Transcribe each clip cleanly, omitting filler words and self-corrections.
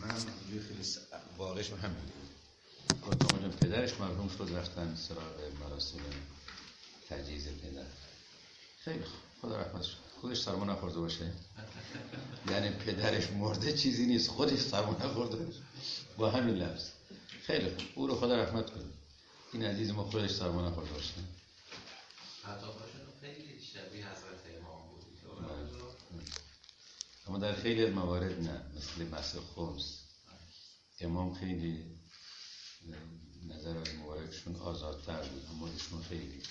من خیلی واقعش همین گفتم پدرش مرحوم شد، رفتن سراغ مراسم تجهیز پدر. خیلی خدا رحمتش کنه، خودش سرما نخورده باشه. یعنی پدرش مرده چیزی نیست، خودش سرما نخورده با همین لفظ. خیلی خوب، او رو خدا رحمت کنه. این عزیز ما خودش سرما نخورده باشه. خطاباشون خیلی شبیه حضرت امام بود. اما در خیلی از موارد نه، مثل بحث خمس امام خیلی نظر از مبارکشون آزادتر بود، اما ایشون خیلی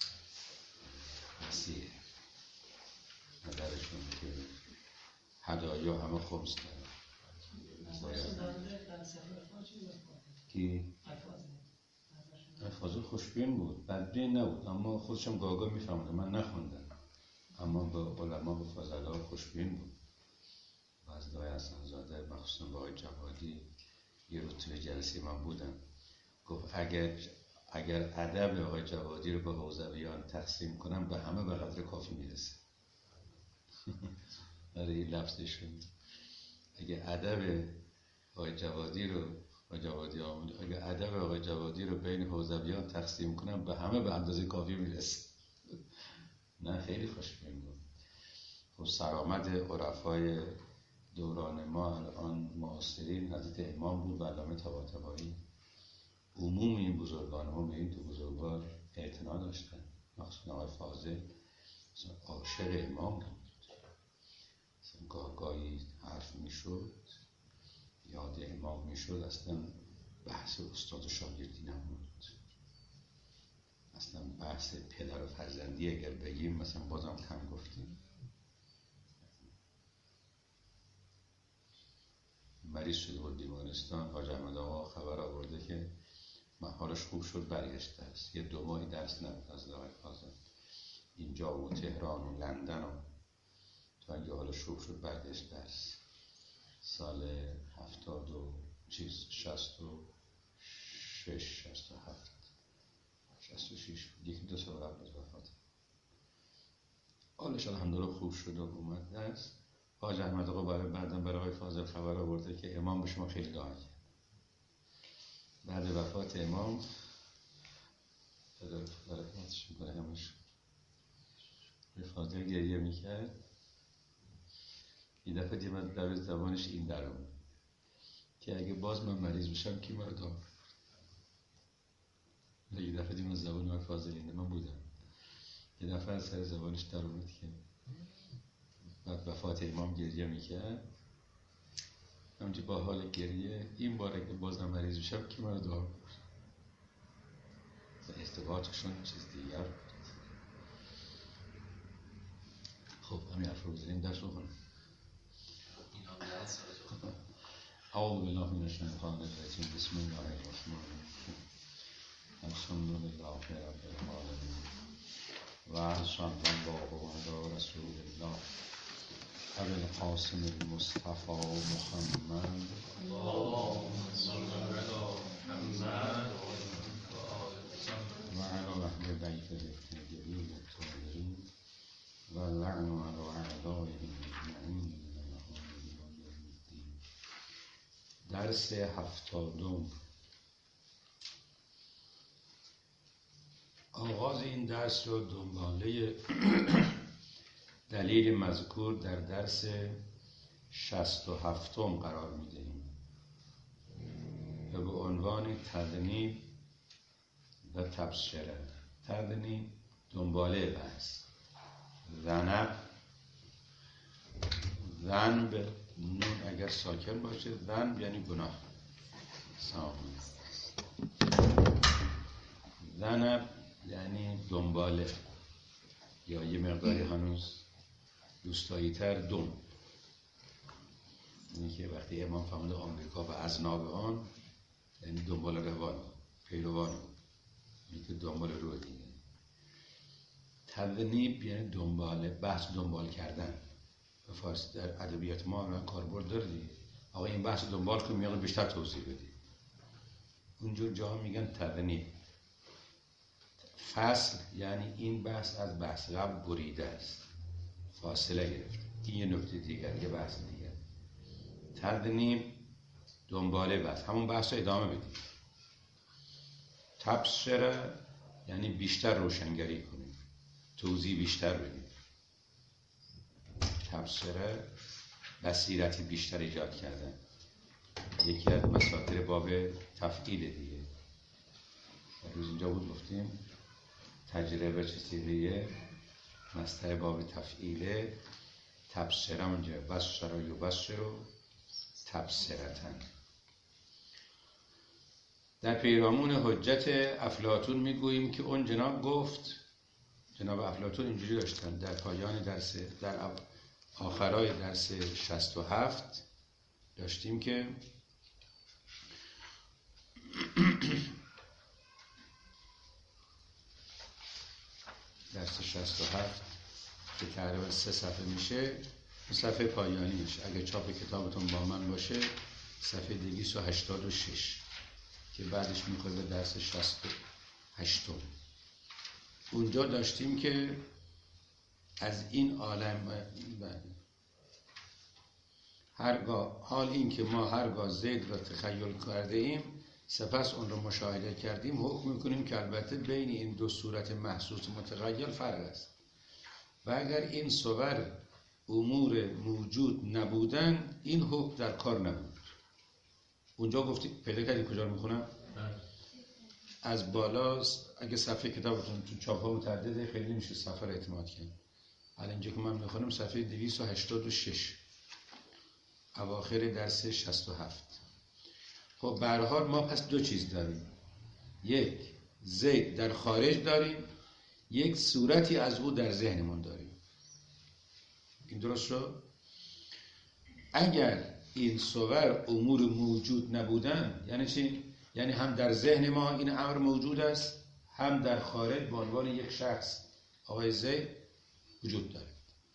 وسیع نظرشون که هدایا همه خمس دارن. کی؟ الفاظ خوشبین بود، بدبین نبود، اما خودشم گاگا میفهمده. من نخوندم اما با علما و فضلا خوشبین بود. و از دعای حسن‌زاده مخصوصا با آقای جوادی یه روز توی جلسه من بودم، گفت اگر ادب آقای جوادی رو با حوزویان تقسیم کنم به همه به قدر کافی میرسه. برای این لفظشون اگر ادب آقای جوادی رو بین حوزویان تقسیم کنم به همه به اندازه کافی میرسه. نه خیلی خوشبین بود. خب سرآمد عرفای دوران ما الان معاصرین حضرت امام بود و علامه طباطبایی. عموم این بزرگان هم به این دو بزرگوار اعتنا داشتن، مخصوصا آقای فاضل عاشق امام بود. گاهی حرف میشد، یاد امام میشد، اصلا بحث استاد و شاگردی نبود. اصلا بحث پدر و فرزندی اگر بگیم مثلا بازم کم گفتیم. مریض شده بود بیمارستان، حاج احمد آقا خبر آورده که حالش خوب شد، برگشته است. یه 2 ماهی درس نبود از آقای فاضل، اینجا و تهران و لندن و تا اینکه حالش خوب شد برگشت درس. سال 66 67 66 یکی 2 سال قبل از وفات حالش الحمدلله خوب شد و اومد درس. حاج احمد آقا برای آقای فاضل خبر آورده که امام به شما خیلی دعا کرد. بعد وفات امام رحمتش میکنه همش فاضل گریه میکرد. یه دفعه دیدم در زبانش این در اومد که اگه باز من مریض بشم کی مرا دعا کنه. یه دفعه دیدم زبان آقای فاضل اینه، من بودم. یه دفعه از سر زبانش در اومد که بعد وفات امام گریه میکرد، همونجا با حال گریه این بار اگه بازم مریض بشم کی مرا دعا کنه. ارتباطشون چیز دیگر بود. خب همین حرف رو بزنیم درس رو کنم. اعوذ بالله من الشیطان الرجیم، بسم الله الرحمن الرحیم، الحمد لله رب العالمین و صلی الله علی رسول الله ابی القاسم المصطفى محمد اللهم صل علی محمد و علی اهل بیته الطاهرین الطاهرین و لعن علی اعدائهم اجمعین. درس 70. آغاز این درس رو دنباله دلیل مذکور در درس 67 قرار میدهیم و به عنوان تدنیب و تبصره. تدنیب دنباله بحث، ذنب نون اگر ساکن باشه، ذنب یعنی گناه. ذنب یعنی دنباله، یا یه مقداری هنوز دوستایی تر دم. یعنی که وقتی امام فرمود آمریکا و اذناب آن، یعنی دنبال روان پیروان، یعنی که دنبال رو دیگه. تذنیب یعنی دنباله، بحث دنبال کردن. به فارسی در ادبیات ما الان کاربرد داره دیگه. آقا این بحث دنبال کنیم، میگن بیشتر توضیح بدید. اونجور جاها میگن تذنیب. فصل یعنی این بحث از بحث قبل بریده است، فاصله گرفته. این یه نکته دیگر، یه بحث دیگر. تذنیب دنباله بحث، همون بحث رو ادامه بدیم. تبصره یعنی بیشتر روشنگری کنیم، توضیح بیشتر بدیم. تبصره بصیرتی بیشتر ایجاد کردن، یکی از مصادر باب تفعیل دیگه. روز اینجا بود گفتیم تجربه چیزیه، مصدر باب تفعیله. تبصره اونجا بصر و یبصر و تبصرتن. در پیرامون حجت افلاطون میگوییم که اون جناب گفت، جناب افلاطون اینجوری داشتن در پایان درس، در آخرای درس 67 داشتیم که درس 67 که تقریبا 3 صفحه میشه، صفحه پایانی میشه. اگه چاپ کتابتون با من باشه صفحه 286 که بعدش میخواد به درس 68. اونجا داشتیم که از این عالم حال این که ما هرگاه زید را تخیل کرده ایم سپس اون را مشاهده کردیم، حکم میکنیم که البته بین این دو صورت محسوس متغیر فرق است و اگر این صور امور موجود نبودن این حکم در کار نبود. اونجا گفتی پیدا کردی کجا رو میخونم؟ از بالا اگه صفحه کتابتون تو چاپ ها متعدده خیلی نمیشه صفحه رو اعتماد کرد. حالا اینجا که من میخونم صفحه 286 اواخر درس 67. خب به هر حال ما پس دو چیز داریم، یک زید در خارج داریم، یک صورتی از او در ذهنمون داریم. این درست شد؟ اگر این صور امور موجود نبودن یعنی چی؟ یعنی هم در ذهن ما این امر موجود است، هم در خارج به عنوان یک شخص آقای زید وجود داره.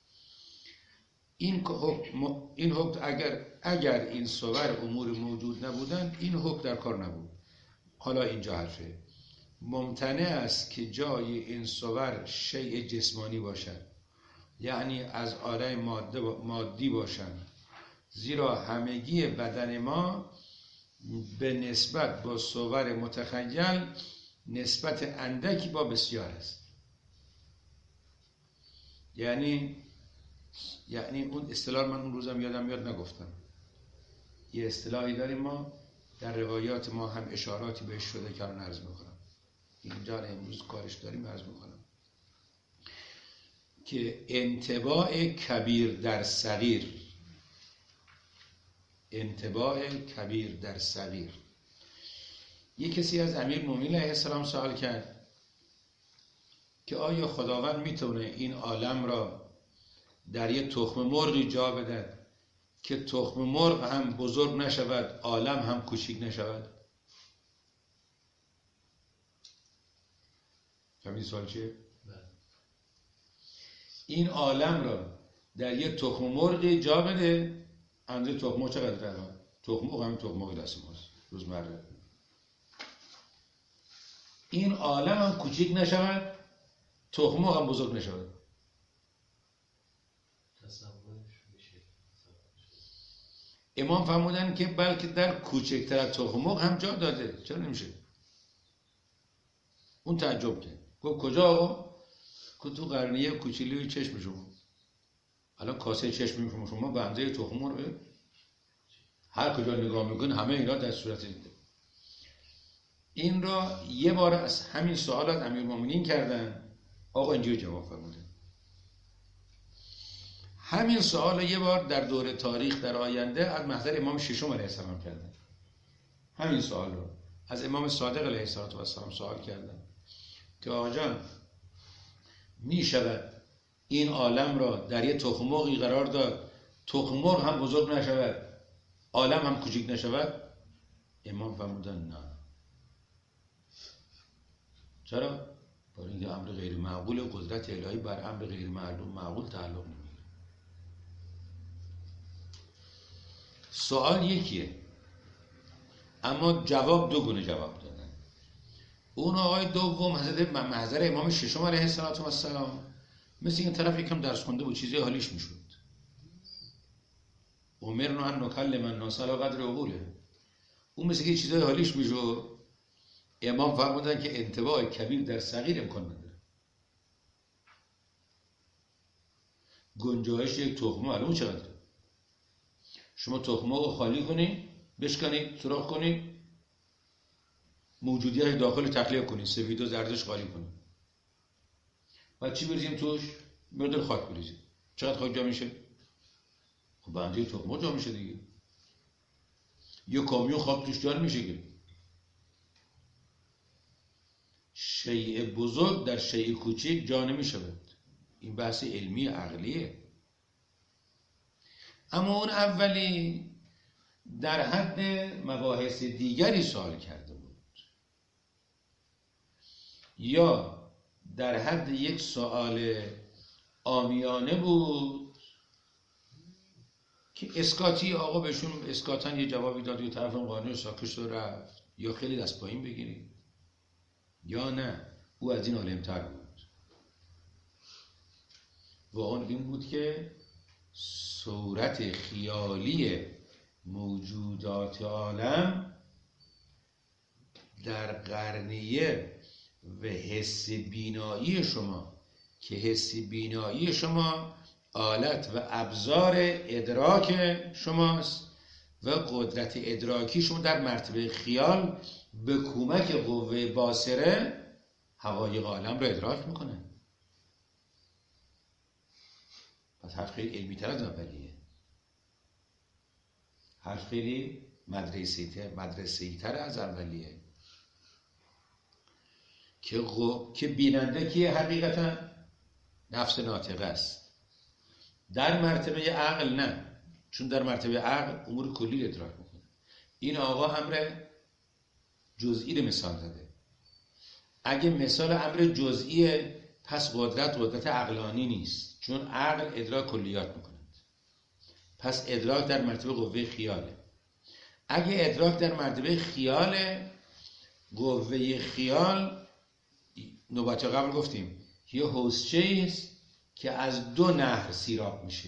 این حکم اگر این صور امور موجود نبودن این حکم در کار نبود. حالا اینجا حرفه ممتنع است که جای این صور شیء جسمانی باشد، یعنی از عالم مادی باشند، زیرا همگی بدن ما به نسبت با صور متخیل نسبت اندکی با بسیار است. یعنی اون اصطلاح من اون روزم یادم میاد نگفتم. یه اصطلاحی داریم ما در روایات ما هم اشاراتی بهش شده که الان عرض میکنم. اینجا امروز کارش داریم عرض میکنم که انطباع کبیر در صغیر، انطباع کبیر در صغیر. یک کسی از امیرالمومنین علیه السلام سوال کرد که آیا خداوند میتونه این عالم را در یک تخم مرغی جا بدهد که تخم مرغ هم بزرگ نشود عالم هم کوچیک نشود؟ فهمیدی سوال چیه؟ این عالم را در یک تخم مرغی جا بده. اندازه تخم مرغ چقدر الان؟ تخم مرغ هم تخم مرغ دست ماست روزمره. این عالم هم کوچیک نشود تخم مرغ هم بزرگ نشود. امام فرمودن که بلکه در کوچکتر از تخم مرغ هم جا داده، چرا نمیشه؟ اون تعجب کرد، گفت کجا آقا؟ گفت تو قرنیه کوچیلی چشم شما. الان کاسه چشم شما به اندازه تخم مرغ، هر کجا نگاه میکن همه اینا در صورت دیده. این را یه بار از همین سوالات امیرالمومنین کردن، آقا اینجوری جواب فرمودن. همین سوال یه بار در دور تاریخ در آینده از محضر امام ششم علیه السلام کردن. همین سوال رو از امام صادق علیه السلام سوال کردن که آقا جان می شود این عالم را در یه تخم مرغی قرار داد تخم مرغ هم بزرگ نشود عالم هم کوچیک نشود؟ امام فرمودن نه. چرا؟ برای اینکه امر غیر معقول قدرت الهی بر امر غیر معقول تعلق نمیگیره. سوال یکیه اما جواب دو گونه جواب دادن. اون آقای دوم محضر امام ششم علیه السلام مثل این طرف یکم درس خونده بود، چیزی حالیش میشد. امرنا ان نکلم الناس علی قدر عقولهم. اون مثل که چیزای حالیش میشه. امام فرمودن که انطباع کبیر در صغیر امکان نداره. گنجایش یک تخمه معلوم چقدره. شما تخمه رو خالی کنید، بشکنید، سوراخ کنید، موجودیت داخل تخلیه کنید، سفید و زردش خالی کنید. بعد چی بریزیم توش؟ مقدار خاک بریزیم. چقدر خاک جا میشه؟ خب به اندازه تخمه جا میشه دیگه. یه کامیون خاک توش جا نمیشه که. شیء بزرگ در شیء کوچک جا نمیشود. این بحث علمی عقلیه. اما اون اولی در حد مباحث دیگری سوال کرده بود، یا در حد یک سوال عامیانه بود که اسکاتی آقا بهشون اسکاتن یه جوابی داد، یا طرف قانون ساکش رو رفت، یا خیلی دست پایین بگیرید، یا نه او از این عالم‌تر بود و آن این بود که صورت خیالی موجودات عالم در قرنیه و حس بینایی شما، که حس بینایی شما آلت و ابزار ادراک شماست و قدرت ادراکی شما در مرتبه خیال به کمک قوه باصره حقایق عالم را ادراک میکنه. پس حرف خیلی علمی تر از اولیه، حرف خیلی مدرسه‌ای تر از اولیه. که بیننده کیه؟ حقیقتا نفس ناطقه است. در مرتبه عقل نه، چون در مرتبه عقل امور کلی ادراک میکنه. این آقا امر جزئی رو مثال زده. اگه مثال امر جزئیه پس قدرت عقلانی نیست، چون عقل ادراک کلیات میکنه. پس ادراک در مرتبه قوه خیاله. اگه ادراک در مرتبه خیاله، قوه خیال نوبت قبل گفتیم یه حوضچه است که از دو نهر سیراب میشه.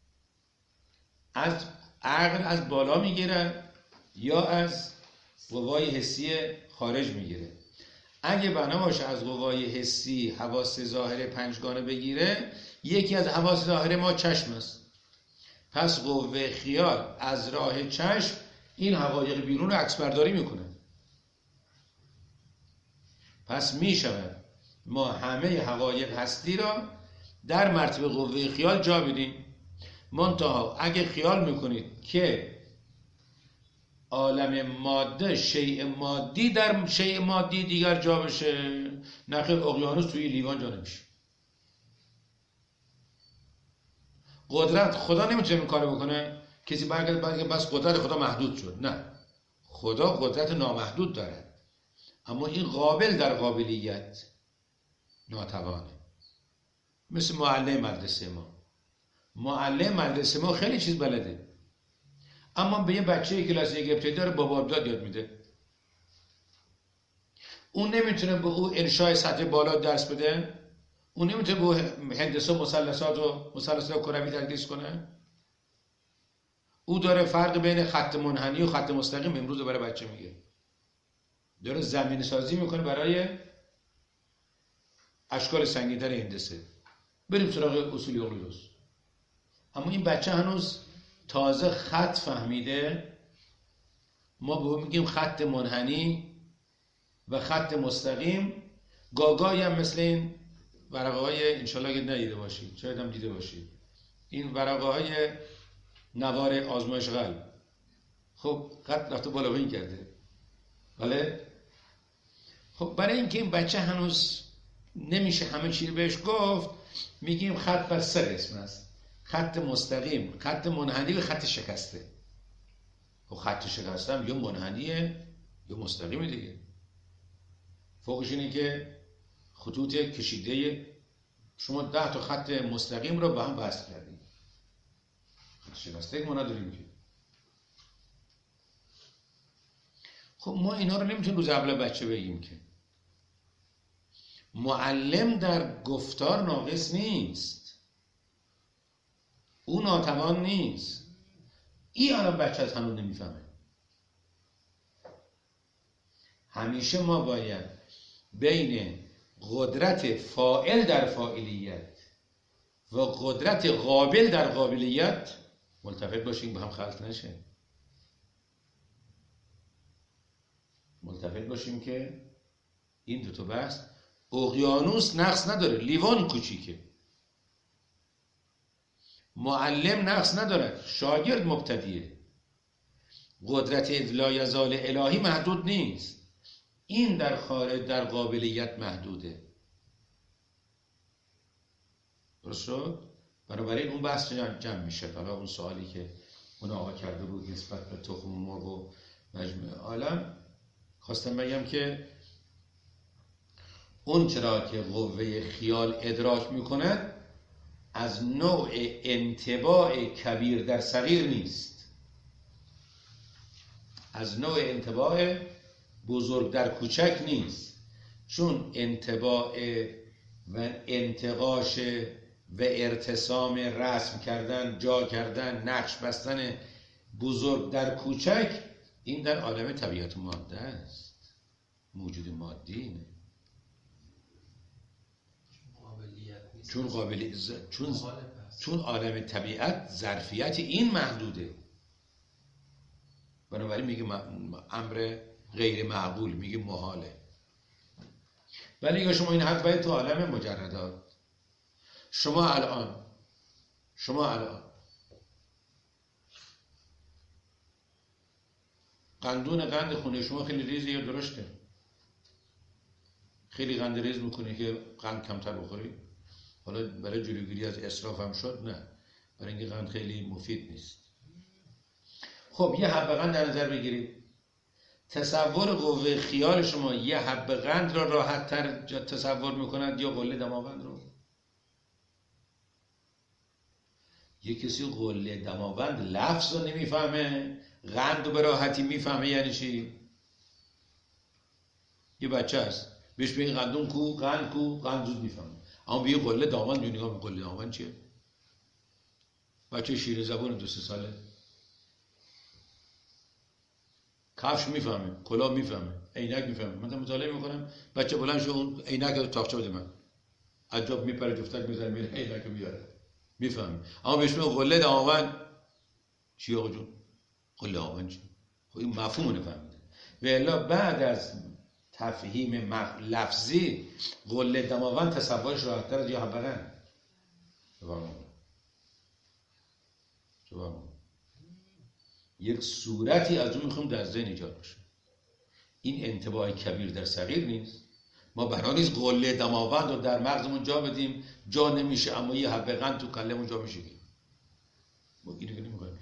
از عقل از بالا میگیره یا از قوای حسی خارج میگیره. اگه بنا باشه از قوای حسی حواس ظاهر پنجگانه بگیره، یکی از حواس ظاهر ما چشم است. پس قوه خیال از راه چشم این حقایق بیرون رو عکس برداری میکنه. پس میشود ما همه حقایق هستی را در مرتبه قوه خیال جا بدیم. منتها اگه خیال میکنید که عالم ماده شیء مادی در شیء مادی دیگر جا بشه، نخیر، اقیانوس توی لیوان جا نمیشه. قدرت خدا نمیتونه این کارو بکنه. کسی برگرد بس قدرت خدا محدود شد. نه، خدا قدرت نامحدود داره، اما این قابل در قابلیت ناتوانه. مثل معلم مدرسه ما خیلی چیز بلده، اما به یه بچه کلاس یک ابتدایی رو بابا ابداد یاد میده. اون نمیتونه به او انشای سطح بالا درس بده، اون نمیتونه به او هندسه مثلثات کروی تدریس کنه. او داره فرق بین خط منحنی و خط مستقیم امروز رو برای بچه میگه، داره زمین سازی میکنه برای اشکال سنگین‌تر هندسه. بریم سراغ اصول اقلیدس. اما این بچه هنوز تازه خط فهمیده. ما به اون میگیم خط منحنی و خط مستقیم. گاگایی هم مثل این ورقه های، انشالله که ندیده باشید، شاید هم دیده باشید، این ورقه های نوار آزمایش قلب. خب خط رفته بالا پایین کرده، بله. خب برای اینکه این بچه هنوز نمیشه همه چی رو بهش گفت، میگیم خط بر سه قسم است: خط مستقیم، خط منحنی و خط شکسته. خب خط شکسته هم یا منحنیه یا مستقیمه دیگه. فوقش اینه که خطوط کشیده شما 10 تا خط مستقیم رو به هم وصل کردید. خط شکسته ما نداریم که. خب ما اینا رو نمیتونیم روز اول بچه بگیم که. معلم در گفتار ناقص نیست، او ناتوان نیست. این الان بچه از هنوز نمیفهمه. همیشه ما باید بین قدرت فاعل در فاعلیت و قدرت قابل در قابلیت ملتفت باشیم، با هم خلط نشه. ملتفت باشیم که این دو تا بحث، اقیانوس نقص نداره، لیوان کوچیکه. معلم نقص ندارد، شاگرد مبتدیه. قدرت لا یزال الهی محدود نیست، این در خارج در قابلیت محدوده. درست شد؟ بنابراین اون بحث جمع میشه. حالا اون سوالی که اون آقا کرده بود نسبت به تخم مرغ و مجموع عالم، خواستم بگم که اون چرا که قوه خیال ادراک میکند از نوع انطباع کبیر در صغیر نیست، از نوع انطباع بزرگ در کوچک نیست، چون انطباع و انتقاش و ارتسام رسم کردن، جا کردن، نقش بستن بزرگ در کوچک، این در عالم طبیعت ماده است، موجود مادی اینه. چون عالم طبیعت ظرفیت این محدوده، بنابراین میگه امر غیر معقول، میگه محاله. ولی یا شما این حد باید تو عالم مجردات، شما الان قند خونه شما خیلی ریزه یا درشته؟ خیلی قند ریز میکنه که قند کمتر بخوری؟ حالا برای جلوگیری از اسراف هم شد؟ نه، برای اینکه قند خیلی مفید نیست. خب یه حبه قند در نظر بگیرید. تصور قوه خیال شما یه حبه قند را راحت تر تصور میکند یا قله دماوند رو؟ یه کسی قله دماوند لفظ رو نمیفهمه، قند رو به راحتی میفهمه. یعنی چی؟ یه بچه هست بهش بگی قندون کو، قند زود میفهمه. اما بگی قله داماوند، نگاه قله داماوند چیه؟ بچه شیرین زبون 2-3 ساله کفش میفهمه، کلاه میفهمه، عینک میفهمه. من مطالعه میکنم بچه بلند شو اون عینک رو تاقچه بده من، عجب میپره جفتک میذاره میره عینک رو میاره، میفهمه. اما بهش میگم قله دماوند چی آقا جون؟ قله دماوند چی؟ خب این مفهومو نفهمیده. و الا بعد از تفهیم لفظی قله دماوند تصورش راحت‌تر از یا حبرن. یک صورتی از اون میخوام در ذهن ایجاد بشه. این انطباع کبیر در صغیر نیست. ما برای نیست قله دماوند رو در مغزمون جا بدیم، جا نمیشه، اما یه حبه قند تو کلمون جا میشه. ما اینو نمیخوایم.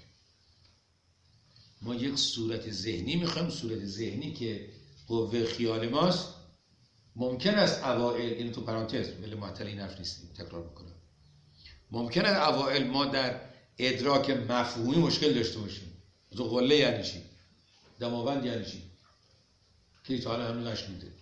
ما یک صورت ذهنی میخوایم، صورت ذهنی که قوه خیال ماست. ممکن است اوائل، اینو تو پرانتز ولی معطل این حرف نیستیم، تکرار میکنم، ممکن است اوائل ما در ادراک مفهومی مشکل داشته باشیم. تو قله یعنی چی؟ دماوند یعنی چی؟ که تا حالا هنوز نشنیده.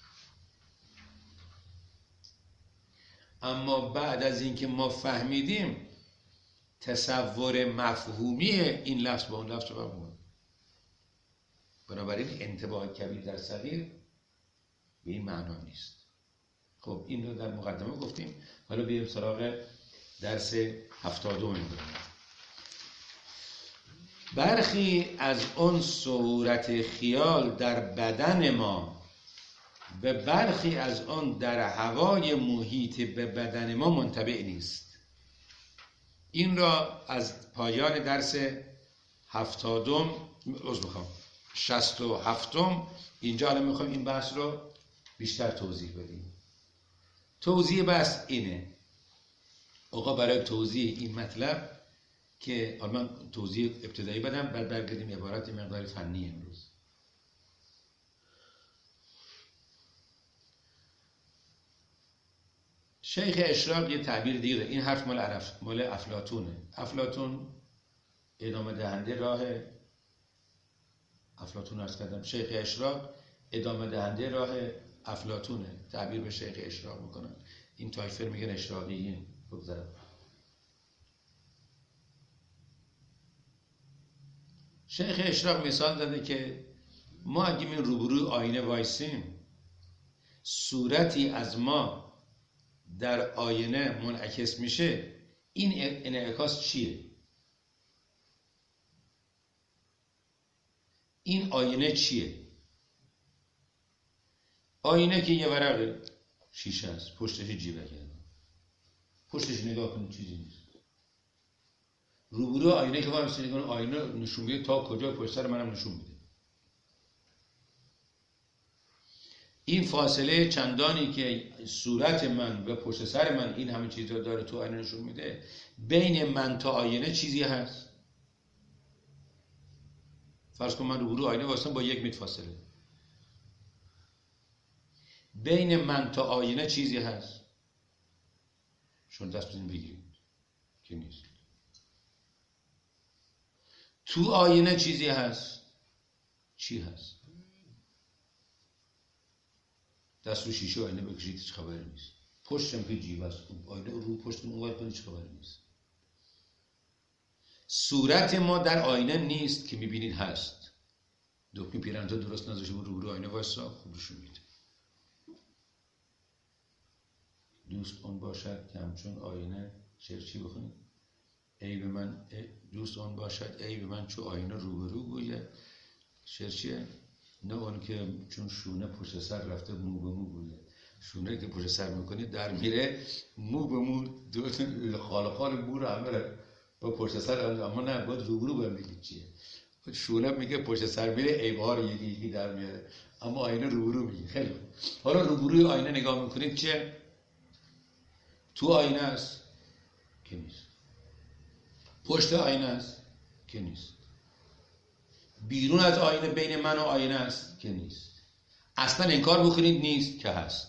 اما بعد از اینکه ما فهمیدیم، تصور مفهومی این لفظ با اون لفظ رو بمونه. بنابراین انطباع کبیر در صغیر به این معنا نیست. خب این رو در مقدمه گفتیم. حالا بیایم سراغ درس 70 برخی از اون صورت خیال در بدن ما به برخی از اون در هوای محیط به بدن ما منطبع نیست. این را از پایان درس 67 اینجا الان میخوایم این بحث رو بیشتر توضیح بدیم. توضیح بحث اینه. آقا برای توضیح این مطلب که من توضیح ابتدایی بدم، بعد برگردیم عبارت مقدار فنی امروز. شیخ اشراق یه تعبیر دیگه، این حرف مال افلاطونه. افلاطون ادامه دهنده راه افلاطون عرض کردم، شیخ اشراق ادامه دهنده راه افلاطونه. تعبیر به شیخ اشراق میکنن، این طایفه میگن اشراقیین. بگذارم شیخ اشراق مثال داده که ما اگه می روبروی آینه وایسیم، صورتی از ما در آینه منعکس میشه، این انعکاس چیه؟ این آینه چیه؟ آینه که یه ورق شیشه است، پشتش جیبه کرده، پشتش نگاه کنید چیزی نیست. روبرو آینه که ما نگاه کنیم، آینه نشون میده تا کجا پشت سر منم نشون میده. این فاصله چندانی که صورت من و پشت سر من این همه چیزا داره تو آینه نشون میده، بین من تا آینه چیزی هست. فرض کن من روبرو آینه واسم با 1 متر فاصله، بین من تا آینه چیزی هست. شما دست بزنید بگیرید که نیست. تو آینه چیزی هست. چی هست؟ دست رو شیشه آینه بکشید هیچ خبری نیست. پشتم که جیب است، آینه رو پشت اون ور کنید هیچ خبری نیست. صورت ما در آینه نیست که میبینید هست. دکمه پیرنتا درست نذاشه رو آینه وایسا، خوب روشون میده. دوست اون باشد که همچون آینه، شعر چی بخونید؟ ای به من دوست اون باشد ای به من چو آینه روبرو گوید. شعر چیه؟ نه اون که چون شونه پشت سر رفته مو به مو گوید. شونه که پشت سر میکنید در میره، مو به مو خال مو رو همه با پشت سر، اما نه باید روبرو باید بگید چیه. شونه میگه پشت سر میره، عیب‌ها رو یکی در میاره، اما آینه روبرو میگه. خیلی حالا روبروی آینه نگاه میکنید چه؟ تو آینه است که نیست. پشت آینه است که نیست. بیرون از آینه بین من و آینه است که نیست. اصلا انکار بکنید نیست که هست.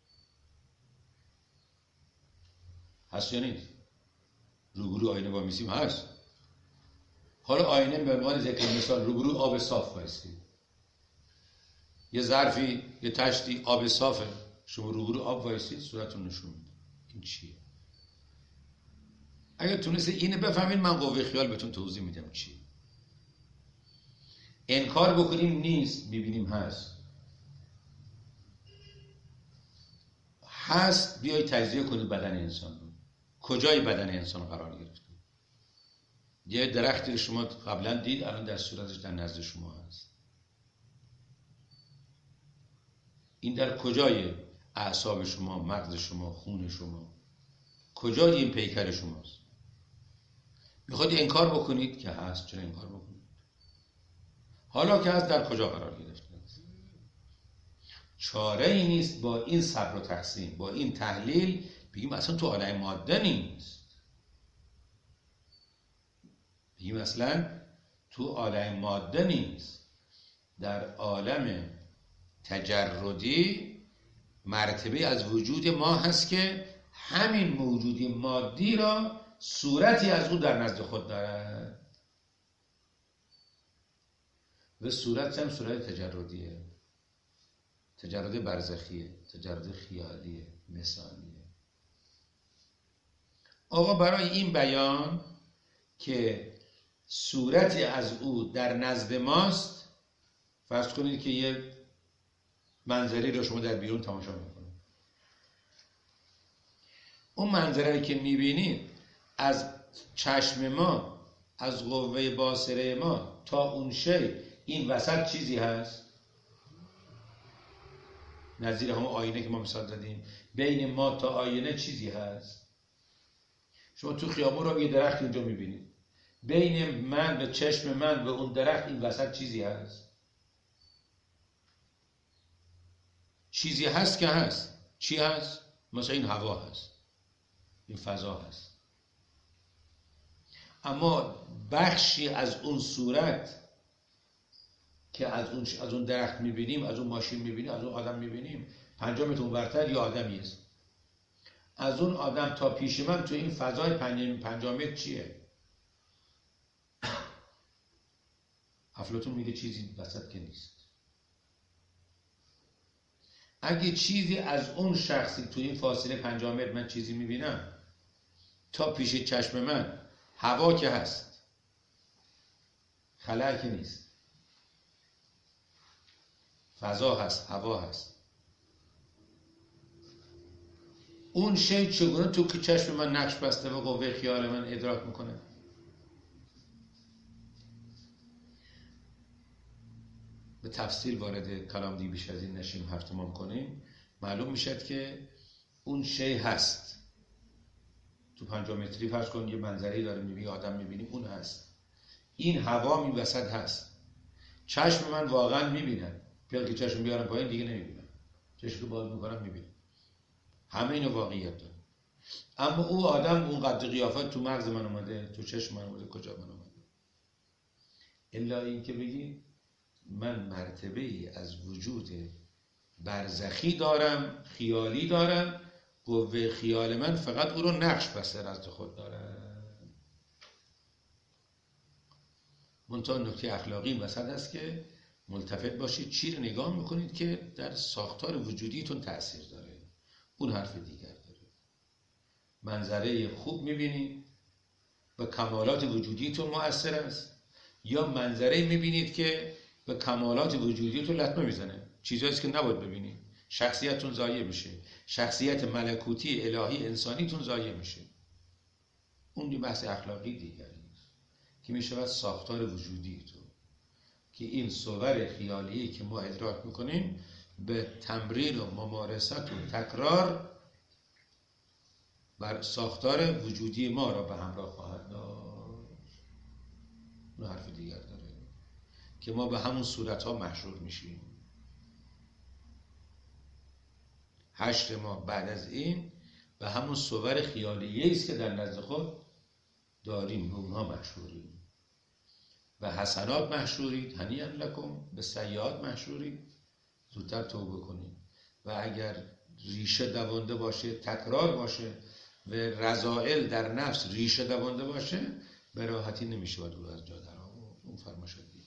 هست یا نیست؟ روبروی آینه وامیسیم هست. حالا آینه به عنوان ذکر مثال روبروی آب صاف وایسید. یه ظرفی، یه تشتی آب صافه، شما روبروی آب وایسید، صورتتون نشون میده. این چیه؟ اگر تونسته اینو بفهمید، من قوه خیال بهتون توضیح میدم چیه. انکار بکنیم نیست، ببینیم هست. هست، بیای تجزیه کنید بدن انسان رو. کجای بدن انسان قرار گرفته؟ یه درختی شما قبلا دید، الان در صورتش در نزد شما هست. این در کجای اعصاب شما، مغز شما، خون شما؟ کجای این پیکر شماست؟ میخواید انکار بکنید که هست، چرا انکار بکنید؟ حالا که هست، در کجا قرار گرفته؟ چاره ای نیست با این صبر و تقسیم، با این تحلیل بگیم اصلا تو عالم ماده نیست. بگیم اصلا تو عالم ماده نیست. در عالم تجردی مرتبه از وجود ما هست که همین موجودی مادی را صورتی از او در نزد خود دارد و صورت هم صورت تجردیه، تجرد برزخیه، تجرد خیالیه، مثالیه. آقا برای این بیان که صورتی از او در نزد ماست، فرض کنید که یه منظری رو شما در بیرون تماشا میکنید. اون منظری که میبینید از چشم ما، از قوه باصره ما تا اون شی، این وسط چیزی هست نظیر همون آینه که ما مثال دادیم. بین ما تا آینه چیزی هست. شما تو خیابون رو یه درخت اینجا میبینید، بین من و چشم من و اون درخت این وسط چیزی هست. چیزی هست که هست. چی هست؟ مثلا این هوا هست، این فضا هست. اما بخشی از اون صورت که از اون درخت میبینیم، از اون ماشین میبینیم، از اون آدم میبینیم، 5 متر اونورتر یه آدمی است. از اون آدم تا پیش من تو این فضای 5 متر چیه؟ افلاطون میگه چیزی وسط که نیست. اگه چیزی از اون شخصی تو این فاصله 5 متر من چیزی میبینم، تا پیش چشم من هوا که هست، خلأ که نیست. فضا هست، هوا هست. اون شی چگونه تو که چشم من نقش بسته و قوه خیال من ادراک میکنه؟ به تفصیل وارد کلام دی بیش از این نشیم، حرف تمام کنیم، معلوم میشد که اون شی هست. تو 5 متری فرض کن یه منظری داره میبینی، آدم میبینی، اون هست. این هوا می وسط هست. چشم من واقعا میبینم. پیاده که چشم بیارم پایین دیگه نمیبینم. چشم که باز میکنم میبینم. همه اینو واقعیت داره. اما او آدم اون قدر قیافت تو مغز من اومده، تو چشم من اومده، کجا من اومده؟ الا این که بگی من مرتبه ای از وجود برزخی دارم، خیالی دارم، قوه خیال من فقط او رو نقش بسته نزد خود داره. منتها نکته اخلاقی وسط هست که ملتفت باشید چی رو نگاه میکنید که در ساختار وجودیتون تأثیر داره. اون حرف دیگر داره. منظره خوب میبینید به کمالات وجودیتون مؤثر است، یا منظره میبینید که به کمالات وجودیتون لطمه میزنه، چیزهایی که نباید ببینید، شخصیتتون ضایع میشه، شخصیت ملکوتی الهی انسانیتون ضایع میشه. اون یه بحث اخلاقی دیگری است که میشود ساختار وجودیتون، که این صور خیالی که ما ادراک میکنیم به تمرین و ممارست و تکرار بر ساختار وجودی ما را به همراه خواهد داشت. اون حرف دیگر داره که ما به همون صورتها محشور میشیم. حشر ما بعد از این به همون صور خیالیه است که در نزد خود داریم، به اونها محشوریم. به حسنات محشورید، هنیئا لکم، به سیئات محشورید، زودتر توبه کنید. و اگر ریشه دوانده باشه، تکرار باشه و رذائل در نفس ریشه دوانده باشه، به راحتی نمیشه باید او از جا در آورد. اون فرمایش دیگه.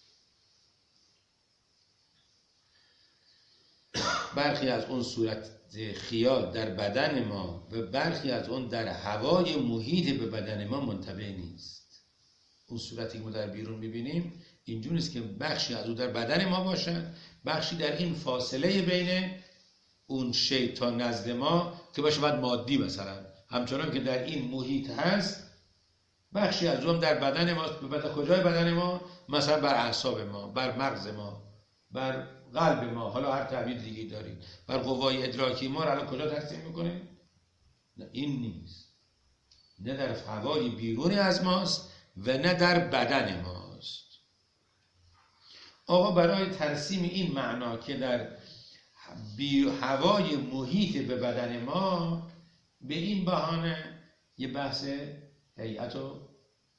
برخی از اون صورت خیال در بدن ما و برخی از اون در هوای محیط به بدن ما منطبع نیست. اون صورتی که ما در بیرون میبینیم اینجور نیست که بخشی از اون در بدن ما باشن، بخشی در این فاصله بین اون شی تا نزد ما که باشه بعد مادی، مثلا همچنان که در این محیط هست بخشی از اون در بدن ما. به کجای بدن ما؟ مثلا بر اعصاب ما، بر مغز ما، بر قلب ما، حالا هر تعبیر دیگه دارید، بر قوای ادراکی ما رو الان کجا تقسیم میکنیم؟ نه، این نیست. نه در هوای بیرونی از ماست و نه در بدن ماست. آقا برای ترسیم این معنا که در هوای محیط به بدن ما، به این بهانه یه بحث هیئت و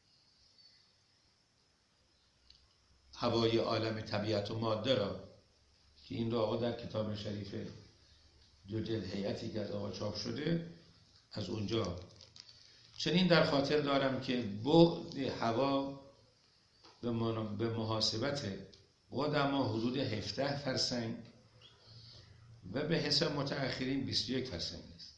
هوای عالم طبیعت و ماده را که این را آقا در کتاب شریف 2 جلد هیئتی که از آقا چاپ شده از اونجا چنین در خاطر دارم که بعد هوا به محاسبت قدما حدود 17 فرسنگ و به حساب متأخرین 21 فرسنگ است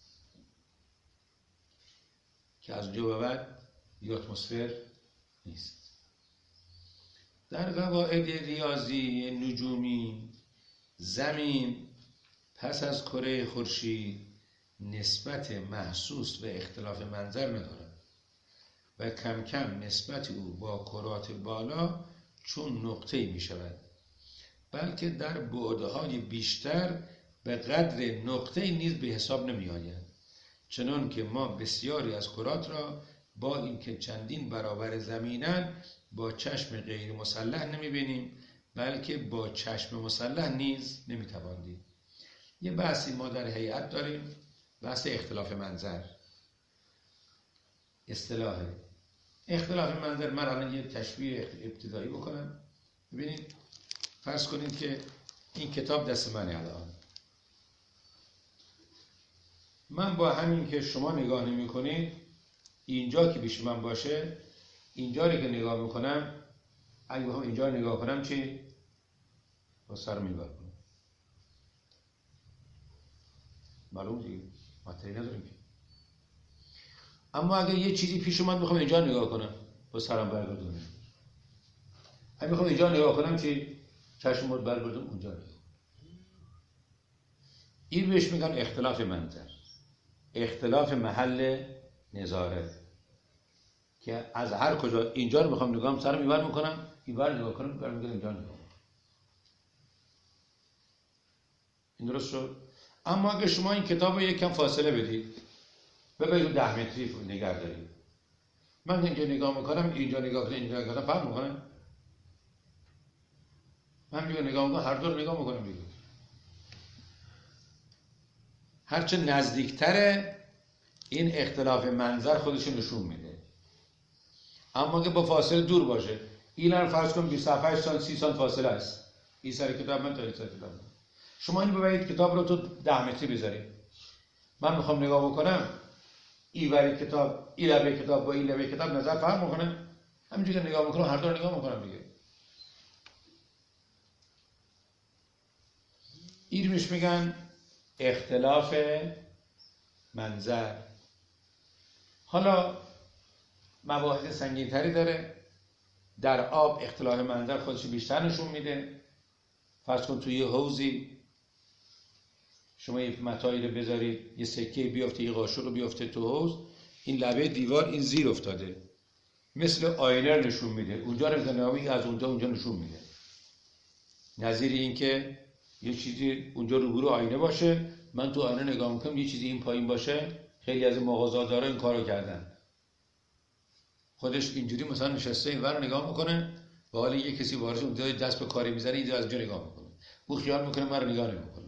که از اونجا به بعد یه اتمسفر نیست. در قواعد ریاضی نجومی زمین پس از کره خورشید نسبت محسوس و اختلاف منظر ندارد و کم کم نسبت او با کرات بالا چون نقطه‌ای می شود، بلکه در بعدهای بیشتر به قدر نقطه‌ای نیز به حساب نمی آید، چنان که ما بسیاری از کرات را با اینکه چندین برابر زمینند با چشم غیر مسلح نمی بینیم، بلکه با چشم مسلح نیز نمی توان دید. یه بحثی ما در هیئت داریم، بحث اختلاف منظر. اصطلاح اختلاف منظر، من الان یه تشبیه ابتدایی بکنم. ببینید فرض کنید که این کتاب دست منه الان، من با همین که شما نگاه نمی کنید اینجا که پیش من باشه، اینجا رو که نگاه میکنم، اگه بخوام اینجا رو نگاه کنم چی؟ با سرم نگاه کنم، معلوم دیگه مطلعی نداریم که. اما اگه یه چیزی پیش من بخوام اینجا نگاه کنم، با سرم برگردونم، اگه بخوام اینجا نگاه کنم چی؟ چشم رو بردم اونجا نگاه. این بهش میگن اختلاف منظر، اختلاف محل نظاره، که از هر کجا اینجا رو میخوام نگاهم سرم اینور میکنم، اینور نگاه کنم، اینور میگم اینجا نگاه. این درست شد؟ اما اگه شما این کتاب رو یک کم فاصله بدید، ببینید 10 متری نگه دارید، من اینجا نگاه میکنم، اینجا نگاه کنم، اینجا نگاه کنم، فرق میکنه؟ من میگم نگاه میکنم، هر دو رو نگاه میکنم دیگه. هرچه نزدیکتره این اختلاف منظر خودش نشون میده. اما اگه با فاصله دور باشه، این رو فرض کن 27 سانت 30 سانت فاصله است، این سر کتاب من تا این سر کتاب من. شما اینو ببرید کتاب رو تو 10 متری بذارید، من میخوام نگاه بکنم، این وری کتاب، این لبه کتاب با این لبه کتاب نظر فرق میکنه؟ همینجوری که نگاه میکنم، هر دو رو نگاه میکنم دیگه. این روش میگن اختلاف منظر. حالا مباحث سنگین‌تری داره. در آب اختلاف منظر خودش بیشتر نشون میده. فرض کن توی یه حوضی شما یه متاعی رو بذارید، یه سکه بیافته، یه قاشق رو بیافته تو حوض، این لبه دیوار این زیر افتاده، مثل آینه نشون میده، اونجا رو نگاهی از اونجا نشون میده. نظیر این که یه چیزی اونجا روبرو آینه باشه، من تو آینه نگاه میکنم، یه چیزی این پایین باشه. خیلی از مغازه‌دارا این کارو کردن، خودش اینجوری مثلا نشسته این ور نگاه میکنه، و حالا یه کسی وارد اونجا دست به کاری میزنه، اینجا از اونجا نگاه میکنه، او خیال میکنه من رو نگاه نمیکنه.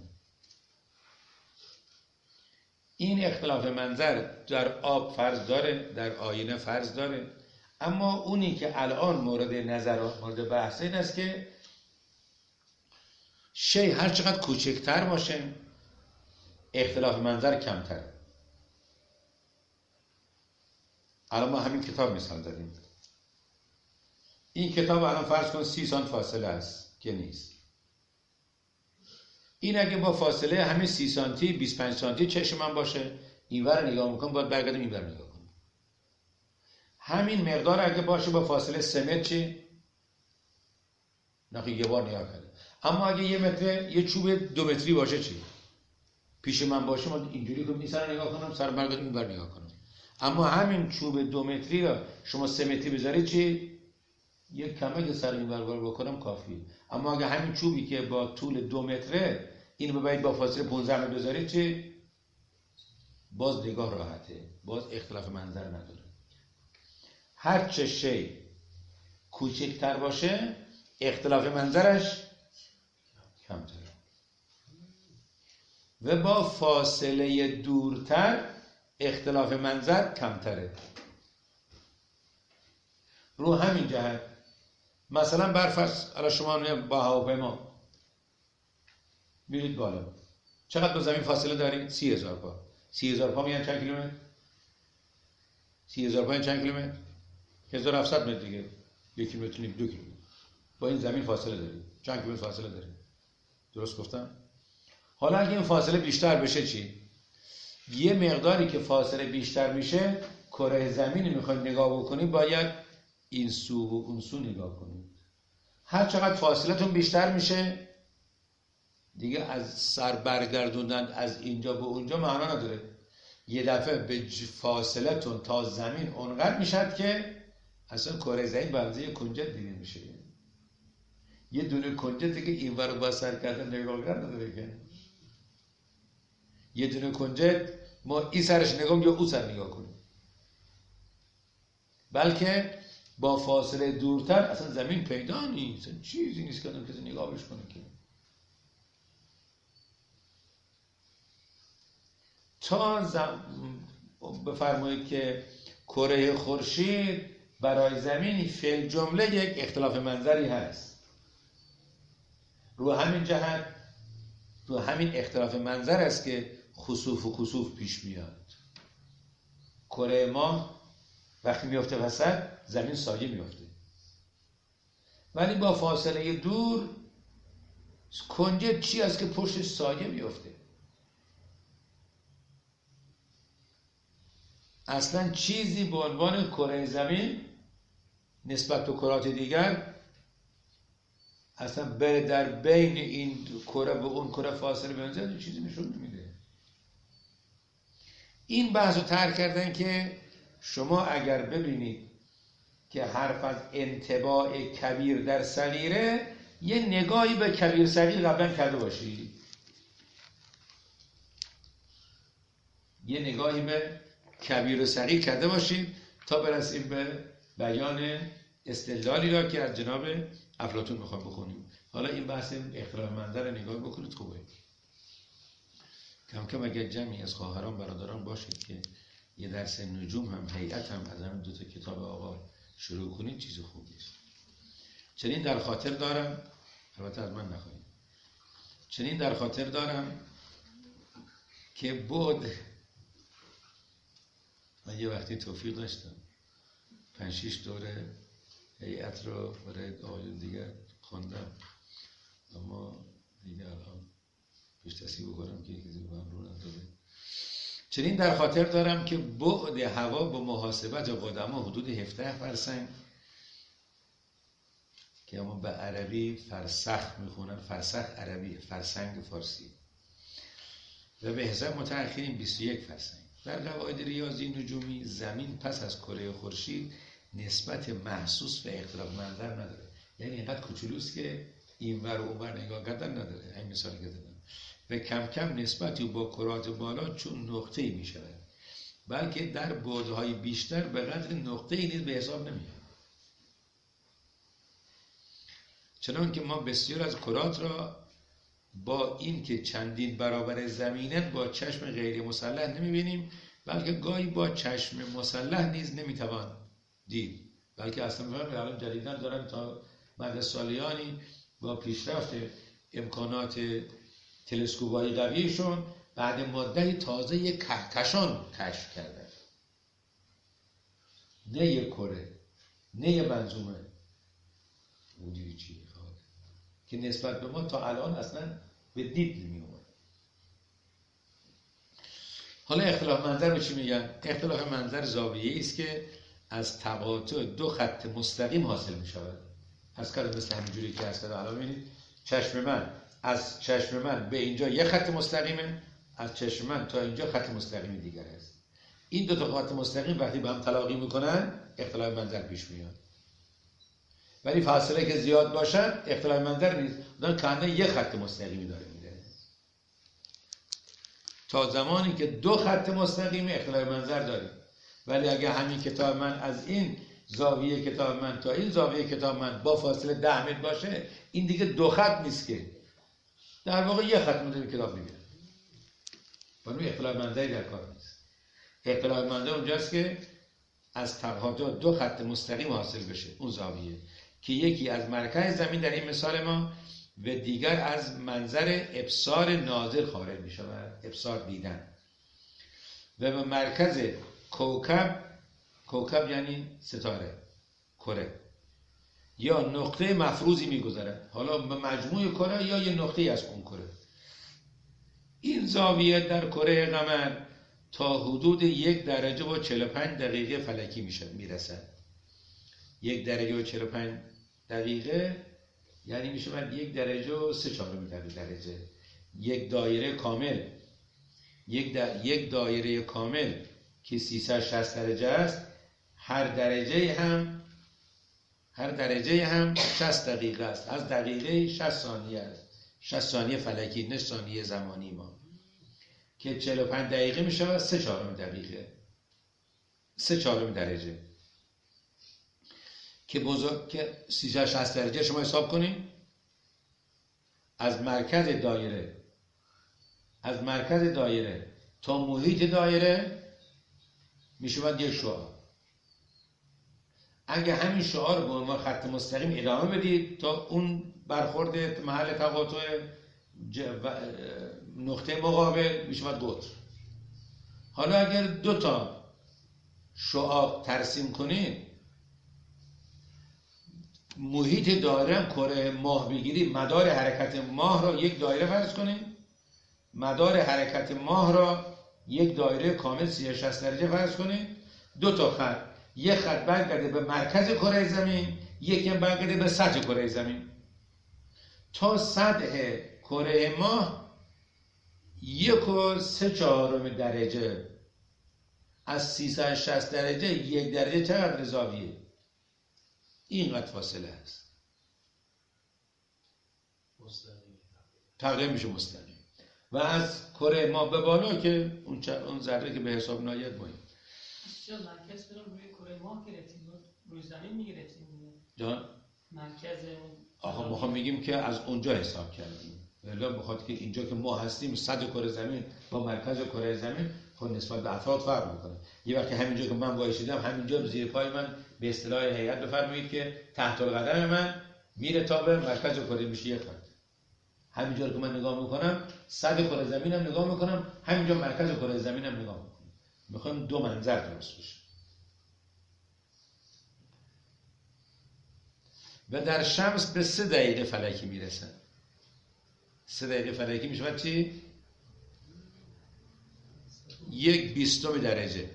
این اختلاف منظر در آب فرض داره، در آینه فرض داره. اما اونی که الان مورد نظر، مورد بحث این است که شی هر چقدر کوچکتر باشه اختلاف منظر کمتره. الان ما همین کتاب مثال داریم. این کتاب الان فرض کن 30 سانت فاصله است که نیست. این اگه با فاصله همین 30 سانتی 25 سانتی چشم من باشه، اینور نگاه میکنم، باید برگردم اینور نگاه کنم. همین مقدار اگه باشه با فاصله 3 متر چی؟ نه یه بار نگاه کرده. اما اگه یه متر، یه چوب 2 متری باشه چی؟ پیش من باشه، من اینجوری کنم، این سر نگاه کنم، سر برگردم اینور نگاه کنم. اما همین چوب 2 متری را شما 3 متری بذارید چی؟ یک کمه که سر این برگار بکنم کافیه. اما اگه همین چوبی که با طول 2 متره اینو ببرید با فاصله 15 متر بذارید چی؟ باز نگاه راحته، باز اختلاف منظر نداره. هر چه شی کوچکتر باشه اختلاف منظرش کمتره، و با فاصله دورتر اختلاف منظر کمتره. رو همین جهت مثلا برفرض الان شما با هواپیما میرید بالا، چقدر با زمین فاصله دارید؟ 30,000 پا. 30,000 پا میگن چند کیلومتر؟ 30,000 پا یعنی چند کیلومتر؟ 1700 متر دیگه. 1 کیلومتر نیم، 2 کیلومتر با این زمین فاصله دارید. چند کیلومتر فاصله دارید؟ درست گفتم؟ حالا اگه این فاصله بیشتر بشه چی؟ یه مقداری که فاصله بیشتر میشه، کره زمینی میخواید نگاه بکنید، باید این سو و اون سو نگاه کنید. هر چقدر فاصلتون بیشتر میشه دیگه از سر برگردوندن از اینجا به اونجا معنا نداره. یه دفعه به فاصلتون تا زمین اونقدر میشد که اصلا کره زمین بنزه یه کنجد دیگه میشه. یه دونه کنجدی که این ور با سر کردن نگاه نداره که یه دونه کنجد ما این سرش نگاه یا اون سر نگاه کنیم، بلکه با فاصله دورتر اصلا زمین پیدا نیست، چیزی نیست که کسی نگاهش کنه. که تا بفرمایید که کره خورشید برای زمینی فی جمله یک اختلاف منظری هست. رو همین جهت، رو همین اختلاف منظر است که خسوف و کسوف پیش میاد. کره ما وقتی میفته وسط، زمین سایه میفته، ولی با فاصله دور کنجد چی است که پشت سایه میفته. اصلا چیزی به عنوان کره زمین نسبت به کرات دیگر اصلا در بین این کره و اون کره فاصله بنزد چیزی نشون نمیده. این بحث رو طرح کردن که شما اگر ببینید که حرف از انطباع کبیر در صغیره، یه نگاهی به کبیر صغیر قبلا کرده باشید، یه نگاهی به کبیر و صغیر کرده باشید تا برسیم به بیان استدلالی را که از جناب افلاطون میخوام بخونیم. حالا این بحث اختلاف منظر رو نگاه بکنید، خوبه. کم کم اگر جمعی از خواهران برادران باشید که یه درس نجوم هم هیئت هم از همین 2 تا کتاب آقا شروع کنید، چیز خوبی است. چنین در خاطر دارم، البته از من نخواهید، چنین در خاطر دارم که بعد من یه وقتی توفیق داشتم 5-6 دوره هیئت رو برای آقایون دیگر خوندم، اما دیگه الان پیش تصیب بکنم که یکی دیگه من رو نداره. چنین در خاطر دارم که بعد هوا با محاسبت قدما حدود 17 فرسنگ که اما به عربی فرسخ میخونن، فرسخ عربی، فرسنگ فارسی، و به حساب متأخرین 21 فرسنگ. در قواعد ریاضی نجومی زمین پس از کره خورشید نسبت محسوس و اختلاف منظر نداره، یعنی اینقدر کوچولوست که اینور و اونور نگاه کردن نداره. همین مثالی که زدم. و کم کم نسبتی با کرات بالا چون نقطه‌ای میشود، بلکه در بعدهای بیشتر به قدر نقطه‌ای نیز به حساب نمیاد. چنان که ما بسیار از کرات را با این که چندین برابر زمینن با چشم غیر مسلح نمیبینیم، بلکه گاهی با چشم مسلح نیز نمیتوان دید، بلکه اصلا الان جدیداً دارن تا مد سالیانی با پیشرفت امکانات تلسکوپ‌های قویشون بعد مدتی تازه یک کهکشان کشف کردن، نه یک کره، نه یک منظومه بودی چی خواهد که نسبت به ما تا الان اصلا به دید نمی اومد. حالا اختلاف منظر رو چی میگن؟ اختلاف منظر زاویه‌ای است که از تقاطع 2 خط مستقیم حاصل می شود. از کردم مثل همینجوری که از کردم الان ببینید چشم من از چشم من به اینجا یه خط مستقیمه، از چشم من تا اینجا خط مستقیم دیگر است. این 2 تا خط مستقیم وقتی با هم تلاقی میکنن اختلاف منظر پیش میاد، ولی فاصله که زیاد باشن اختلاف منظر نیست، اون کنه یه خط مستقیمی داره میره. تا زمانی که 2 خط مستقیم اختلاف منظر داریم، ولی اگه همین کتاب من از این زاویه کتاب من تا این زاویه کتاب من با فاصله 10 متر باشه، این دیگه 2 خط نیست که در واقع یه خط مونده کتاب میگیره. ولی اختلاف منظری در کار نیست. اختلاف منظر اونجاست که از تقاطع 2 خط مستقیم حاصل بشه، اون زاویه که یکی از مرکز زمین در این مثال ما و دیگر از منظر ابصار ناظر خارج می شود، ابصار دیدن، و به مرکز کوکب یعنی ستاره، کره یا نقطه مفروضی می گذرد، حالا به مجموع کره یا یه نقطه از اون کره. این زاویه در کره قمر تا حدود 1 درجه و 45 دقیقه فلکی می رسد. 1 درجه و 45 دقیقه یعنی می شود 1 درجه و 3/4 درجه. یک دایره کامل، یک دایره کامل که 360 درجه است، هر درجه هم 60 دقیقه است. از دقیقه 60 ثانیه است، 60 ثانیه فلکی، نه ثانیه زمانی ما، که 45 دقیقه می شود 3/4 دقیقه، 3/4 درجه که بزرگ، که 360 درجه شما حساب کنید. از مرکز دایره تا محیط دایره می شود 1 شعاع. اگه همین شعاع رو به عنوان خط مستقیم ادامه بدید تا اون برخورد محل تقاطع نقطه مقابل می شود قطر. حالا اگر 2 تا شعاع ترسیم کنید، محیط دایره هم کره ماه بگیرید، مدار حرکت ماه را 1 دایره فرض کنید، مدار حرکت ماه را 1 دایره کامل 360 درجه فرض کنید. 2 تا خط، 1 خط برگرده به مرکز کره زمین، 1 برگرده به سطح کره زمین. تا سطح کره ماه 1.3 درجه. از 360 درجه 1 درجه چقدر زاویه؟ اینقدر فاصله هست. تقریبا میشه مستقیم. و از کره ما به بالا که اون ذره که به حساب ناید ماهی چرا مرکز برم روی کره ماه گرفتیم روی زمین میگرفتیم جان؟ مرکز آخه ما میگیم که از اونجا حساب کردیم، ولی بخاطر که اینجا که ما هستیم صد کره زمین با مرکز کره زمین خود نسبت به افراد فرق میکنه. یه وقتی همینجا که من وایسیدم همینجا زیر پای من به اصطلاح هیئت بفرمایید که تحت القدم من میره تا به مرکز کره میشه 1 خط. همینجا که من نگاه میکنم 100 کره زمینم نگاه میکنم، همینجا مرکز کره زمینم نگاه میکنم. میخوام دو منظر درست بشه. و در شمس به 3 دقیقه فلکی میرسن. 3 دقیقه فلکی میشه چی؟ 1/20 درجه.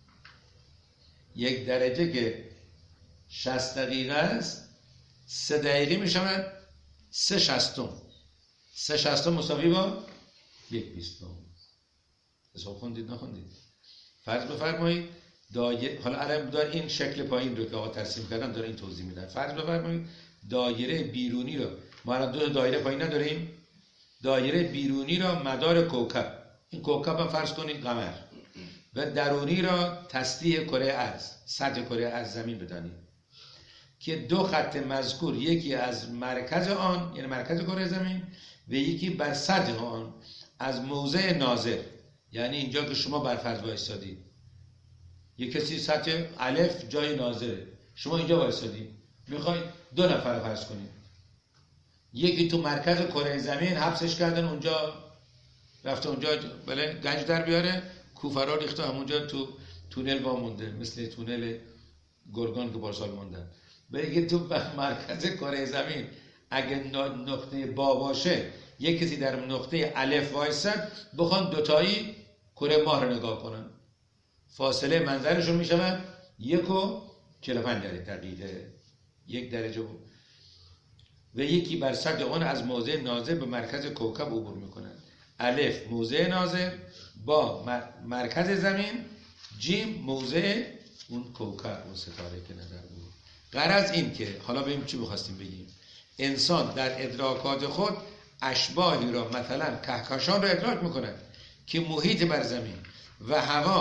1 درجه که 60 دقیقه است، 3 دقیقه میشه 3/60. 3/60 مساوی با 1/20. حساب خوندید نخوندید؟ فرض بفرمایید حالا الان دار این شکل پایین رو که آقا ترسیم کردن داره این توضیح میدن. فرض بفرمایید دایره بیرونی رو ما الان 2 دایره پایین نداریم. دایره بیرونی را مدار کوکب، این کوکب هم فرض کنید قمر، و درونی را تسطیح کره ارض، سطح کره ارض زمین بدانید که 2 خط مذکور یکی از مرکز آن یعنی مرکز کره زمین و یکی بر سطح آن از موضع ناظر، یعنی اینجا که شما بر فرض وایسادید یک کسی سطح الف جای ناظره، شما اینجا وایسادید میخواید 2 نفر فرض کنید، یکی تو مرکز کره زمین حبسش کردن اونجا رفته اونجا بله گنج در بیاره، کوفرا ریخته همونجا تو تونل وامونده مثل تونل گرگان که پارسال موندن. بگید تو مرکز کره زمین اگه نقطه با باشه یک کسی در نقطه الف وایسد بخوان دوتایی کره ماه رو نگاه کنن، فاصله منظرشون میشود 1.45 دقیقه 1 درجه بود و یکی بر سطح آن از موضع ناظر به مرکز کوکب عبور میکنند. الف موضع ناظر با مرکز زمین، جیم موضع اون کوکب اون ستاره که نظر بود. غرض این که حالا ببینیم چی بخواستیم بگیم. انسان در ادراکات خود اشباهی را مثلا کهکشان را ادراک میکنه که محیط بر زمین و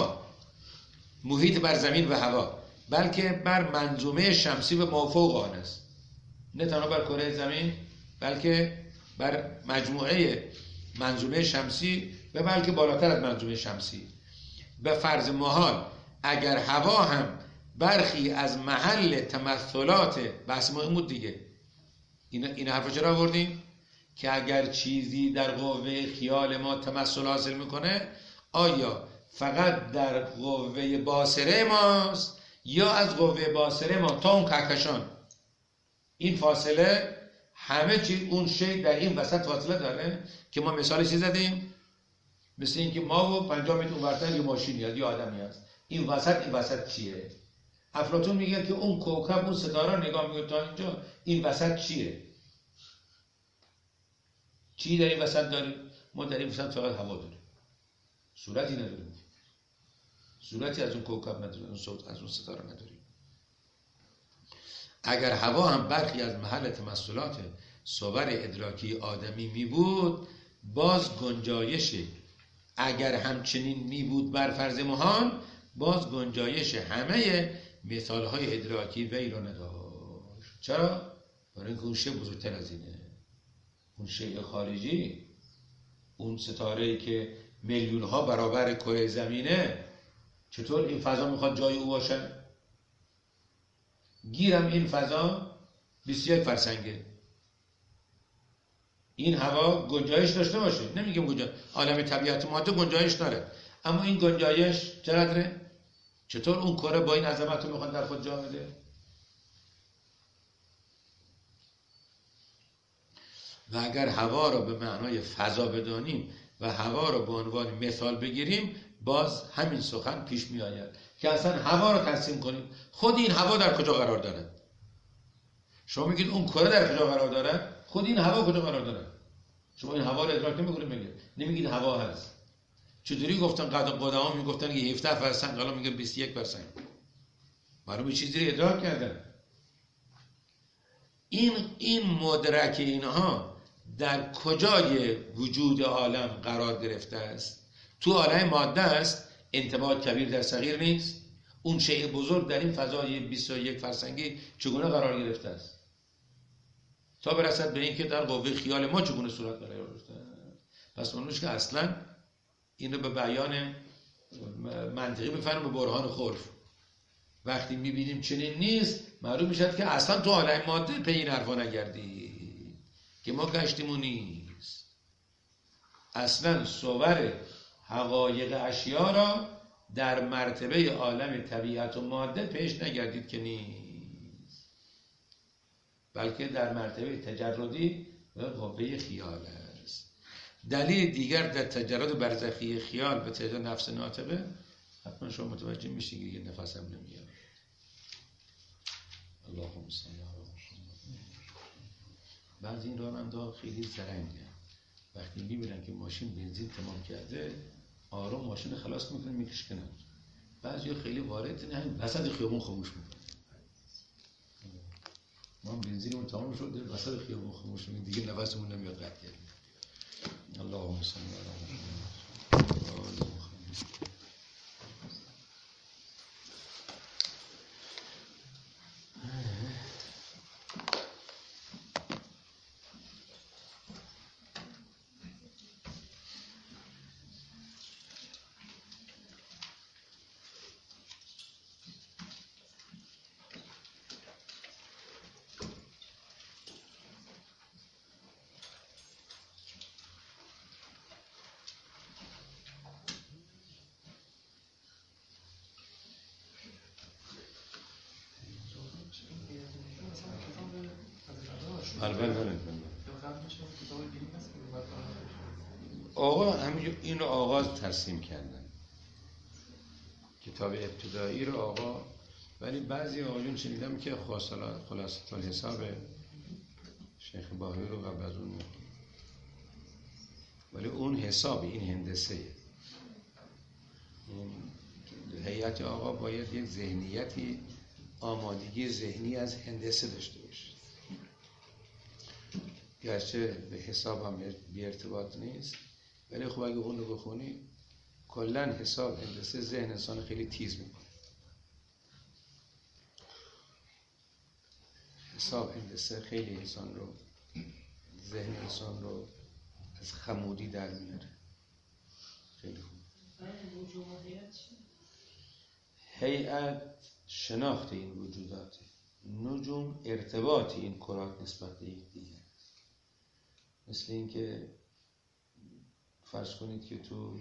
هوا بلکه بر منظومه شمسی و مافوق آن است، نه تنها بر کره زمین بلکه بر مجموعه منظومه شمسی و بلکه بالاتر از منظومه شمسی. به فرض محال اگر هوا هم برخی از محل تمثلات بحث ما این بود دیگه، این حرفا چرا آوردیم؟ که اگر چیزی در قوه خیال ما تمثل حاصل میکنه آیا فقط در قوه باصره ماست یا از قوه باصره ما تا اون کهکشان این فاصله همه چیز اون شی در این وسط فاصله داره که ما مثالش زدیم مثل این که ما و 50 متر اونورتر یه ماشینی هست یه آدمی هست، این وسط چیه؟ افلاطون میگه که اون کوکب اون ستاره نگاه میکنه تا اینجا این وسط چیه؟ چی در این وسط داریم؟ ما در این وسط فقط هوا داریم، صورتی نداریم، صورتی از اون کوکب نداریم، از اون ستاره نداریم. اگر هوا هم برخی از محل تمثلات صور ادراکی آدمی می بود باز گنجایش، اگر همچنین می بود بر فرض محال باز گنجایش همه مثالهای ادراکی وی را نداشت. چرا؟ برای اینکه اون شی بزرگتر از اینه، اون شی خارجی، اون ستاره‌ای که میلیون ها برابر کره زمینه، چطور این فضا میخواد جای او باشه؟ گیرم این فضا 21 فرسنگه، این هوا گنجایش داشته باشه، نمیگم گنجایش، عالم طبیعت ماده گنجایش داره، اما این گنجایش چقدره؟ چطور اون کره با این عظمت رو میخواد در خود جا بده؟ و اگر هوا را به معنای فضا بدانیم و هوا را به عنوان مثال بگیریم باز همین سخن پیش می آید که اصلا هوا را ترسیم کنیم. خود این هوا در کجا قرار دارد؟ شما میگید اون کره در کجا قرار دارد؟ خود این هوا کجا قرار داره؟ شما این هوا رو ادراک نمیکنید، نمیگید هوا هست. چطوری گفتن قدما میگفتن که 17%، الان میگن 21%. معلومه چیزی رو ادراک کردن. این مدرک اینها در کجای وجود عالم قرار گرفته است؟ تو عالم ماده است. انتباه کبیر در صغیر نیست. اون شیء بزرگ در این فضای 21 فرسنگی چگونه قرار گرفته است تا برسد به این که در قوه خیال ما چگونه صورت قرار گرفته. پس اونوش که اصلا این رو به بیان منطقی بفرم به برهان خلف. وقتی میبینیم چنین نیست، معلوم میشد که اصلا تو عالم ماده پی این حرفا نگردی که ما گشتیمون نیست. اصلا صور حقایق اشیا را در مرتبه عالم طبیعت و ماده پیش نگردید که نیست، بلکه در مرتبه تجردی و قوه خیال است. دلیل دیگر در تجرد برزخی خیال به تجرد نفس ناطقه، حتما شما متوجه میشین که یه نفسم نمیاد. اللهم صل علی محمد. بعضی این راننده خیلی زرنگه، وقتی میبینن که ماشین بنزین تمام کرده آروم ماشین خلاص میکنه میکشکنن. بعضی خیلی وارد نه وسط خیابون خاموش میکنن. ما بنزینمون تمام شده وسط خیابون خاموش میکنیم دیگه نفسمون نمیاد قطع کردیم. اللهم صل علی محمد. آقا همینجور این رو آغاز ترسیم کردن، کتاب ابتدایی رو آقا، ولی بعضی آقایون شنیدم که خلاصه الحساب شیخ باهی رو قبل از اون، ولی اون حساب این هندسه هیئت آقا باید یک ذهنیتی آمادگی ذهنی از هندسه داشته باشه، گرچه به حساب هم بی ارتباط نیست، ولی خب اگه اون رو بخونی کلن حساب هندسه ذهن انسان خیلی تیز میکنه. حساب هندسه خیلی انسان رو، ذهن انسان رو از خمودی در میاره. خیلی خوب. هیئت شناخت این وجودات، نجوم ارتباط این کرات نسبت به یکدیگر. مثل این که فرض کنید که تو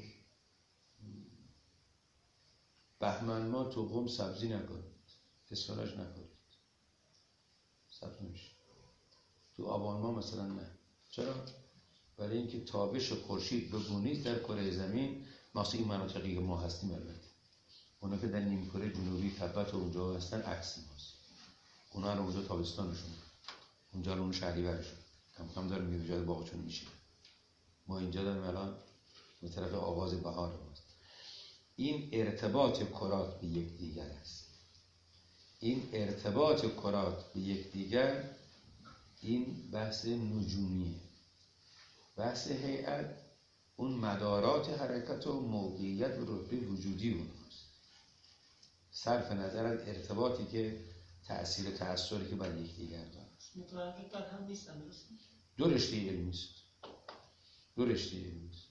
بهمن ما تو قم سبزی نکنید، اسفناج نکنید، سبز نمیشه. تو آبان ما مثلا نه. چرا؟ برای اینکه تابش خورشید به گونه‌ای در کره زمین، مثلا این مناطقی که ما هستیم، البته اونا که در نیمکره جنوبی تبت و اونجا هستن عکس ماست. اونا رو اونجا تابستانشون، اونجا رو اون شهریورشون کم کم داره میوجد باغچون میشه. ما اینجا داریم الان به طرف آغاز بهار ماست. این ارتباط کرات به یکدیگر است. این ارتباط کرات به یکدیگر، این بحث نجومیه. بحث هیئت اون مدارات حرکت و موقعیت و رتبه وجودی اونهاست، صرف نظر از ارتباطی که تأثیر تأثیری که بر یکدیگر داره. متوجه بر هم نیستن، درست؟ دو رشته علمی است. دو رشته علمی است.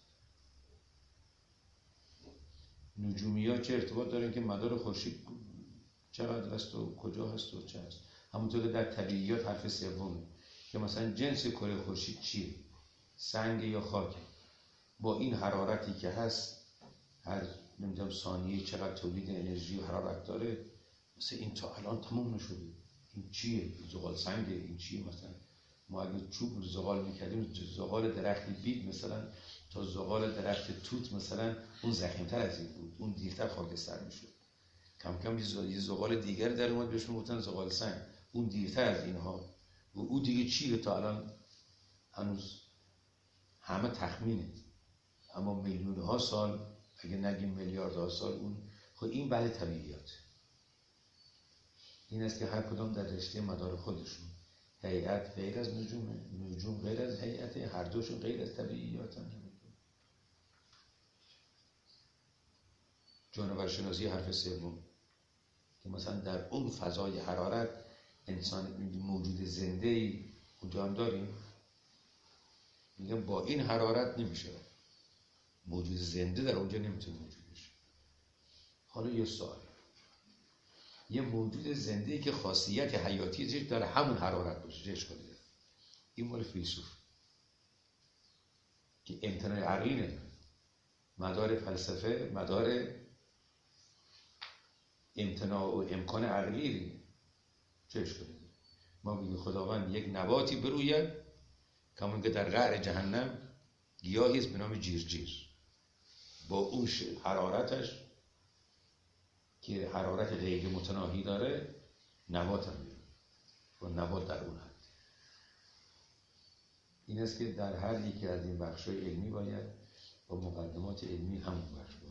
نجومیات چه ارتباط دارن که مدار خورشید چقدر است و کجا هست و چه هست. همونطور که در طبیعیات حرف سومه که مثلا جنس کره خورشید چیه، سنگ یا خاک، با این حرارتی که هست هر نمیدونم ثانیه چقدر تولید انرژی و حرارت داره، مثلا این تا الان تموم نشده. این چیه؟ زغال سنگه. این چیه؟ مثلا ما اگه چوب رو زغال میکردیم، زغال درخت بید مثلا تا زغال درخت توت مثلا اون ضخیم‌تر از این بود، اون دیرتر خاکستر میشد. کم کم یه زغال دیگر در اومد بهش میگفتن زغال سنگ، اون دیرتر از اینها و او دیگه چیه تا الان هنوز همه تخمینه، اما میلیون ها سال، اگه نگیم میلیاردها سال، اون خب این بله طبیعیات. این است که هر کدام در رشته مدار خودشون، هیئت غیر از نجومه، نجوم غیر از هیئته، هر دوشون غیر از طبیعیاتن. جانورشناسی حرف سوم که مثلا در اون فضای حرارت انسان موجود زنده‌ای اونجا هم داریم، میگم با این حرارت نمیشه موجود زنده در اونجا نمیتونه موجود بشه. حالا یه سوال، یه موجود زنده‌ای که خاصیت حیاتی ازش داره همون حرارت باشه، چه اشکالی داره؟ این مال فیلسوف که امتناع عقلی نه، مدار فلسفه مدار امتناع و امکان عقلی، چه اشکالی داره؟ ما میگیم خداوند یک نباتی بروید کمون که در قعر جهنم گیاهی است به نام جیرجیر، با اون حرارتش که حرارت غیر متناهی داره نبات هم میاد و نبات در اون حد. این است که در هر یکی از این بخش‌های علمی باید با مقدمات علمی همون بخش